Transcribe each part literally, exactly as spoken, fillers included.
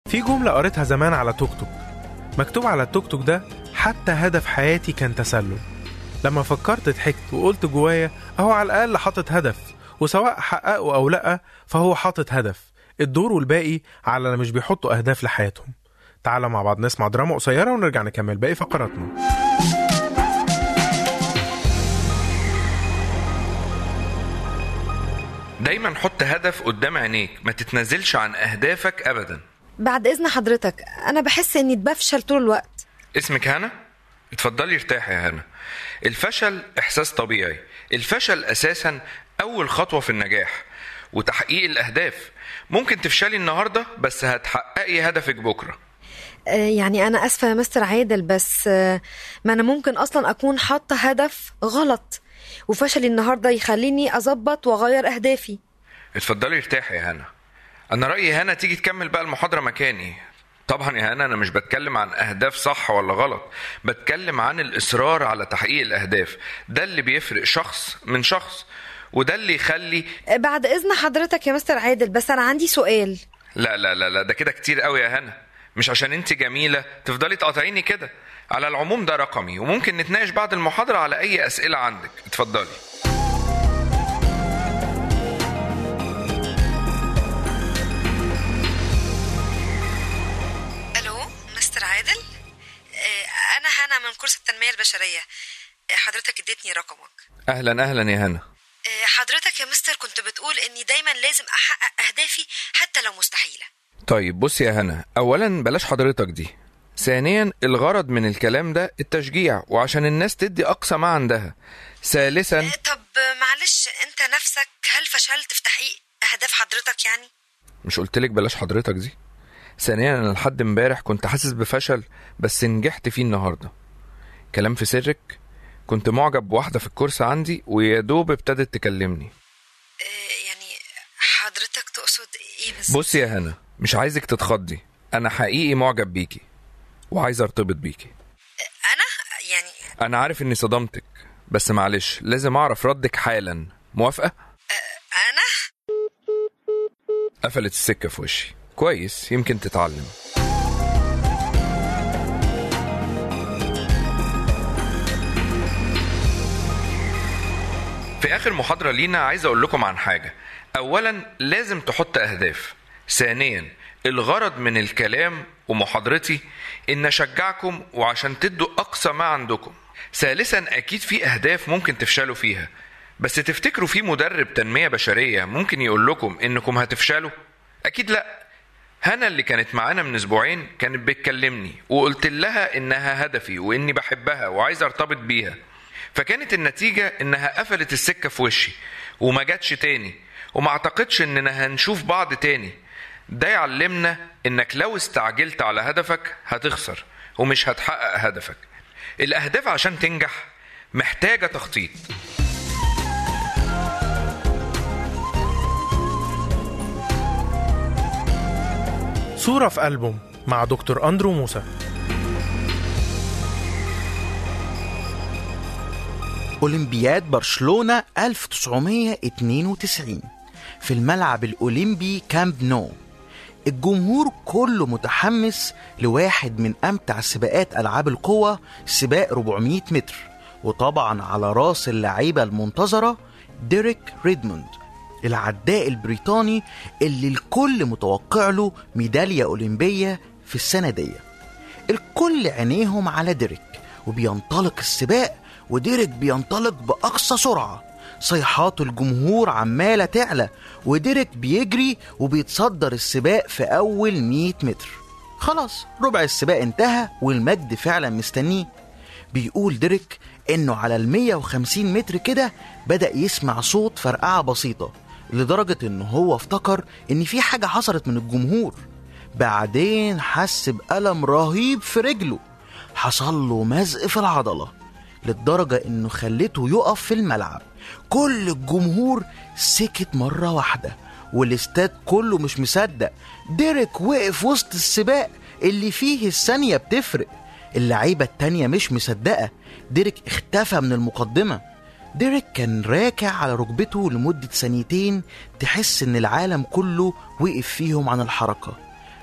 في جملة قريتها زمان على توك توك، مكتوب على التوك توك ده: حتى هدف حياتي كان تسلل. لما فكرت ضحكت وقلت جوايا اهو على الأقل حاطط هدف، وسواء حققه أو لأ فهو حاطط هدف. الدور والباقي على اللي مش بيحطوا أهداف لحياتهم. تعالى مع بعض نسمع دراما قصيرة ونرجع نكمل باقي فقراتنا. دايما حط هدف قدام عينيك، ما تتنزلش عن أهدافك أبدا. بعد إذن حضرتك، أنا بحس إني بفشل طول الوقت. اسمك هنا؟ اتفضلي ارتاحي يا هنا. الفشل إحساس طبيعي. الفشل أساسا أول خطوة في النجاح وتحقيق الأهداف. ممكن تفشلي النهاردة بس هتحققي هدفك بكرة. آه يعني أنا أسفة يا مستر عادل، بس آه ما أنا ممكن أصلا أكون حاطة هدف غلط، وفشلي النهاردة يخليني أظبط وأغير أهدافي. اتفضلي ارتاحي يا هنا. أنا رأيي هنا تيجي تكمل بقى المحاضرة مكاني. طبعا يا هنا أنا مش بتكلم عن أهداف صح ولا غلط، بتكلم عن الإصرار على تحقيق الأهداف. ده اللي بيفرق شخص من شخص، وده اللي يخلي. بعد إذن حضرتك يا مستر عادل، بس أنا عندي سؤال. لا لا لا لا، ده كده كتير قوي يا هنا. مش عشان انت جميلة تفضلي تقاطعيني كده. على العموم ده رقمي، وممكن نتناقش بعد المحاضرة على أي أسئلة عندك. اتفضلي. ألو مستر عادل، أنا هنا من كورس التنمية البشرية. حضرتك اديتني رقمك. أهلا أهلا يا هنا. حضرتك يا مستر كنت بتقول إني دايما لازم أحقق أهدافي حتى لو مستحيلة. طيب بص يا هنا، أولا بلاش حضرتك دي. ثانيا الغرض من الكلام ده التشجيع، وعشان الناس تدي أقصى ما عندها. ثالثا طب معلش أنت نفسك هل فشلت في تحقيق أهداف حضرتك يعني؟ مش قلتلك بلاش حضرتك دي؟ ثانيا أنا لحد امبارح كنت حاسس بفشل بس نجحت فيه النهاردة. كلام في سرك، كنت معجب بواحدة في الكورس عندي ويادوب ابتدت تكلمني. يعني حضرتك تقصد ايه بس؟ بصي يا هنا، مش عايزك تتخضي. انا حقيقي معجب بيكي وعايز ارتبط بيكي. انا يعني انا عارف اني صدمتك، بس معلش لازم اعرف ردك حالا. موافقة؟ انا قفلت السكة في وشي. كويس، يمكن تتعلم. في آخر محاضرة لينا عايز أقول لكم عن حاجة. أولا لازم تحط أهداف. ثانيا الغرض من الكلام ومحاضرتي إن أشجعكم وعشان تدوا أقصى ما عندكم. ثالثا أكيد في أهداف ممكن تفشلوا فيها، بس تفتكروا في مدرب تنمية بشرية ممكن يقول لكم إنكم هتفشلوا؟ أكيد لأ. هنا اللي كانت معانا من أسبوعين كانت بتكلمني وقلت لها إنها هدفي وإني بحبها وعايز أرتبط بيها، فكانت النتيجة إنها قفلت السكة في وشي وما جاتش تاني، وما اعتقدش إننا هنشوف بعض تاني. ده يعلمنا إنك لو استعجلت على هدفك هتخسر ومش هتحقق هدفك. الأهداف عشان تنجح محتاجة تخطيط. صورة في ألبوم مع دكتور أندرو موسى. أولمبياد برشلونة ألف وتسعمائة واثنين وتسعين في الملعب الأولمبي كامب نو. الجمهور كله متحمس لواحد من أمتع سباقات ألعاب القوى، سباق أربعمائة متر، وطبعا على راس اللعيبة المنتظرة ديريك ريدموند، العداء البريطاني اللي الكل متوقع له ميدالية أولمبية في السنة دي. الكل عينيهم على ديريك وبينطلق السباق، وديريك بينطلق بأقصى سرعة. صيحات الجمهور عمالة تعلى، وديريك بيجري وبيتصدر السباق في أول مئة متر. خلاص ربع السباق انتهى والمجد فعلا مستنيه. بيقول ديريك إنه على المية وخمسين متر كده بدأ يسمع صوت فرقعة بسيطة، لدرجة إنه هو افتكر إن في حاجة حصلت من الجمهور. بعدين حس بألم رهيب في رجله، حصل له مزق في العضلة للدرجة إنه خلته يقف في الملعب. كل الجمهور سكت مرة واحدة والاستاد كله مش مصدق. ديريك وقف وسط السباق اللي فيه الثانية بتفرق. اللعيبة التانية مش مصدقة. ديريك اختفى من المقدمة. ديريك كان راكع على ركبته لمدة ثانيتين، تحس ان العالم كله وقف فيهم عن الحركة.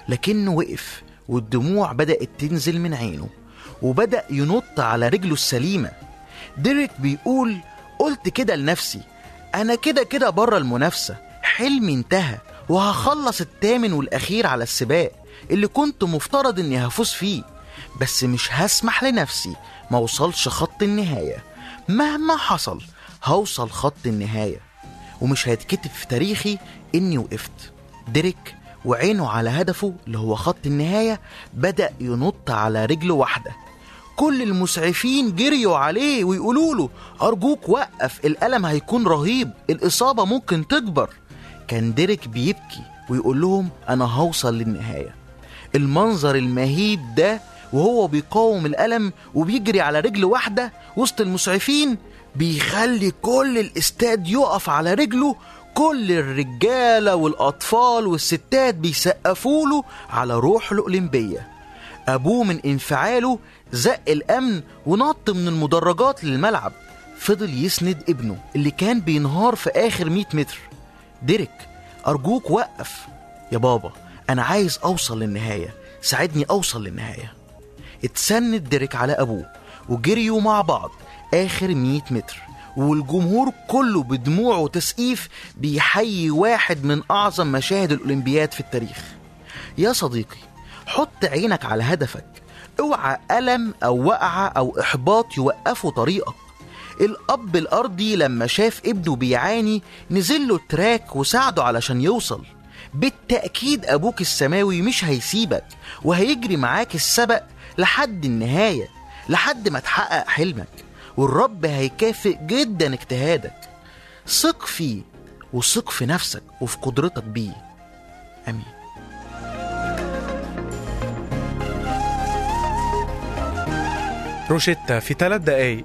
لكنه وقف والدموع بدأت تنزل من عينه وبدأ ينط على رجله السليمة. ديريك بيقول قلت كده لنفسي أنا كده كده برا المنافسة، حلمي انتهى وهخلص الثامن والأخير على السباق اللي كنت مفترض إني هفوز فيه، بس مش هسمح لنفسي ما وصلش خط النهاية. مهما حصل هوصل خط النهاية ومش هيتكتب في تاريخي إني وقفت. ديريك وعينه على هدفه اللي هو خط النهاية بدأ ينط على رجله واحدة. كل المسعفين جريوا عليه ويقولوا له أرجوك وقف، الألم هيكون رهيب، الإصابة ممكن تكبر. كان ديريك بيبكي ويقول لهم أنا هوصل للنهاية. المنظر المهيب ده وهو بيقاوم الألم وبيجري على رجل واحدة وسط المسعفين بيخلي كل الاستاد يقف على رجله. كل الرجالة والأطفال والستات بيسقفوا له على روح الأولمبية. أبوه من انفعاله زق الأمن ونط من المدرجات للملعب، فضل يسند ابنه اللي كان بينهار في آخر مئة متر. ديريك أرجوك وقف يا بابا، أنا عايز أوصل للنهاية، ساعدني أوصل للنهاية. اتسند ديريك على أبوه وجريوا مع بعض آخر مئة متر، والجمهور كله بدموع وتسقيف بيحيي واحد من أعظم مشاهد الأولمبياد في التاريخ. يا صديقي حط عينك على هدفك، اوعى ألم أو وقعة أو إحباط يوقفوا طريقك. الأب الأرضي لما شاف ابنه بيعاني نزل له التراك وساعده علشان يوصل. بالتأكيد أبوك السماوي مش هيسيبك وهيجري معاك السبق لحد النهاية، لحد ما تحقق حلمك، والرب هيكافئ جدا اجتهادك. ثق فيه وثق في نفسك وفي قدرتك بيه. أمين. روشيتا في ثلاث دقايق.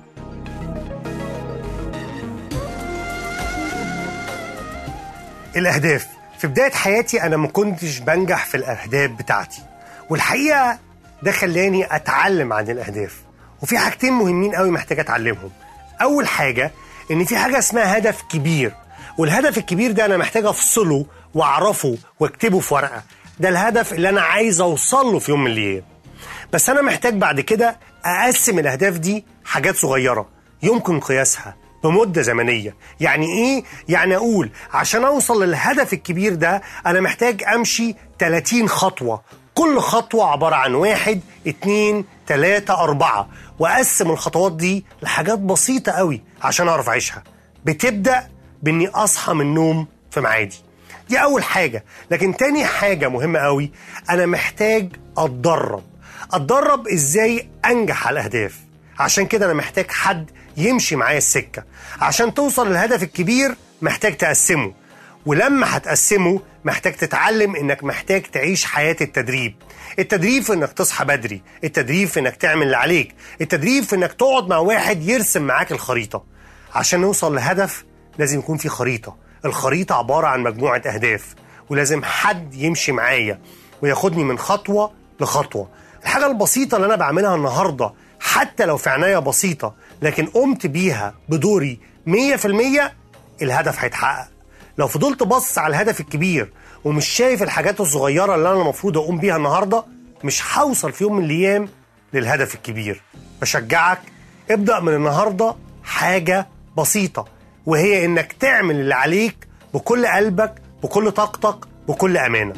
الأهداف. في بداية حياتي أنا ما كنتش بنجح في الأهداف بتاعتي، والحقيقة ده خلاني أتعلم عن الأهداف. وفي حاجتين مهمين قوي محتاج أتعلمهم. أول حاجة إن في حاجة اسمها هدف كبير، والهدف الكبير ده أنا محتاج أفصله وأعرفه وأكتبه في ورقة. ده الهدف اللي أنا عايز أوصله في يوم من الأيام. بس أنا محتاج بعد كده أقسم الأهداف دي حاجات صغيرة يمكن قياسها بمدة زمنية. يعني إيه؟ يعني أقول عشان أوصل للهدف الكبير ده أنا محتاج أمشي ثلاثين خطوة، كل خطوة عبارة عن واحد اتنين تلاتة أربعة، وأقسم الخطوات دي لحاجات بسيطة قوي عشان أعرف أعيشها. بتبدأ بإني أصحى من النوم في معادي، دي أول حاجة. لكن تاني حاجة مهمة قوي، أنا محتاج أتدرب. أتدرب إزاي أنجح على الأهداف. عشان كده أنا محتاج حد يمشي معايا السكة. عشان توصل للهدف الكبير محتاج تقسمه، ولما هتقسمه محتاج تتعلم إنك محتاج تعيش حياة التدريب. التدريب في إنك تصحى بدري، التدريب في إنك تعمل اللي عليك، التدريب في إنك تقعد مع واحد يرسم معاك الخريطة. عشان نوصل لهدف لازم يكون في خريطة. الخريطة عبارة عن مجموعة أهداف، ولازم حد يمشي معايا وياخدني من خطوة لخطوة. الحاجة البسيطة اللي أنا بعملها النهاردة حتى لو في عناية بسيطة لكن قمت بيها بدوري مية في المية، الهدف هيتحقق. لو فضلت بص على الهدف الكبير ومش شايف الحاجات الصغيرة اللي أنا المفروض أقوم بيها النهاردة، مش هوصل في يوم من الأيام للهدف الكبير. بشجعك ابدأ من النهاردة حاجة بسيطة، وهي إنك تعمل اللي عليك بكل قلبك، بكل طاقتك، بكل أمانة.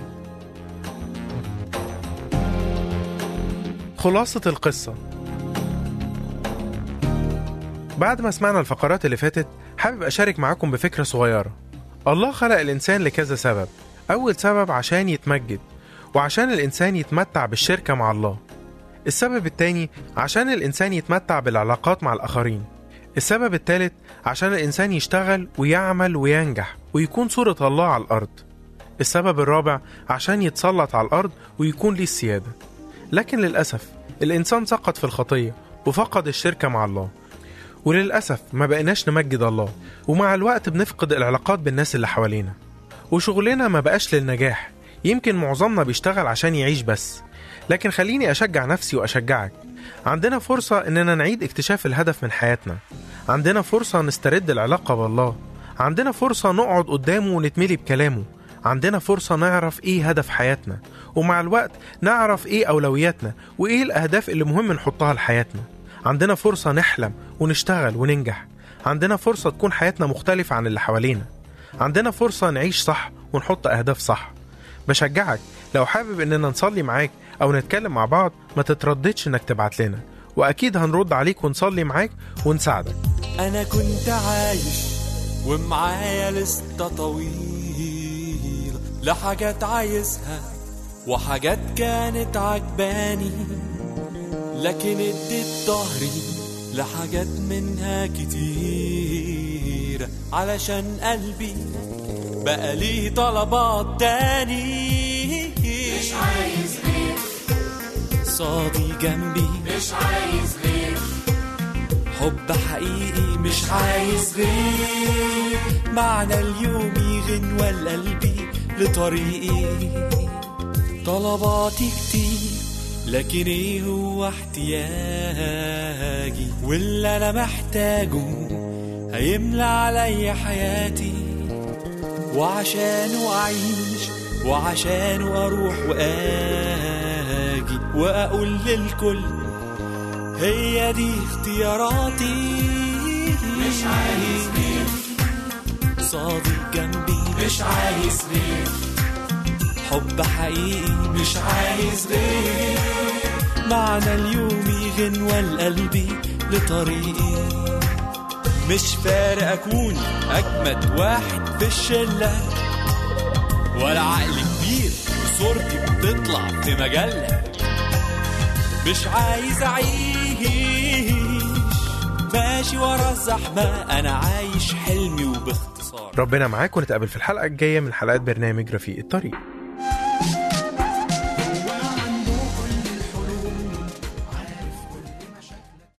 خلاصة القصة. بعد ما سمعنا الفقرات اللي فاتت حابب أشارك معاكم بفكرة صغيرة. الله خلق الإنسان لكذا سبب. أول سبب عشان يتمجد وعشان الإنسان يتمتع بالشركة مع الله. السبب التاني عشان الإنسان يتمتع بالعلاقات مع الآخرين. السبب الثالث عشان الإنسان يشتغل ويعمل وينجح ويكون صورة الله على الأرض. السبب الرابع عشان يتسلط على الأرض ويكون ليه السيادة. لكن للأسف الإنسان سقط في الخطية وفقد الشركة مع الله، وللأسف ما بقيناش نمجد الله، ومع الوقت بنفقد العلاقات بالناس اللي حوالينا، وشغلنا ما بقاش للنجاح. يمكن معظمنا بيشتغل عشان يعيش بس، لكن خليني أشجع نفسي وأشجعك. عندنا فرصة إننا نعيد اكتشاف الهدف من حياتنا. عندنا فرصة نسترد العلاقة بالله. عندنا فرصة نقعد قدامه ونتملي بكلامه. عندنا فرصة نعرف إيه هدف حياتنا، ومع الوقت نعرف إيه أولوياتنا وإيه الأهداف اللي مهم نحطها لحياتنا. عندنا فرصة نحلم ونشتغل وننجح. عندنا فرصة تكون حياتنا مختلفة عن اللي حوالينا. عندنا فرصة نعيش صح ونحط أهداف صح. بشجعك لو حابب إننا نصلي معاك أو نتكلم مع بعض ما تترددش إنك تبعت لنا، وأكيد هنرد عليك ونصلي معاك ونساعدك. أنا كنت عايش ومعايا لستة طويلة لحاجات عايزها وحاجات كانت عجباني، لكن اديت ظهري لحاجات منها كتير علشان قلبي بقى ليه طلبات تاني. مش عايز غير صادي جنبي، مش عايز غير حب حقيقي، مش عايز غير معنى اليوم غنوة لقلبي لطريقي. طلباتي كتير لكن ايه هو احتياجي، واللي انا محتاجه هيملى علي حياتي، وعشانه اعيش وعشانه اروح واجي واقول للكل هي دي اختياراتي. مش عايز غير صادق جنبي، مش عايز غير حب حقيقي، مش عايز غير معنى اليوم غنوة لقلبي لطريقي. مش فارق أكون أجمد واحد في الشلة ولا عقل كبير وصورتي بتطلع في مجلة. مش عايز أعيش ماشي ورا الزحمة، أنا عايش حلمي وباختصار. ربنا معاك، ونتقابل في الحلقة الجاية من حلقات برنامج رفيق الطريق.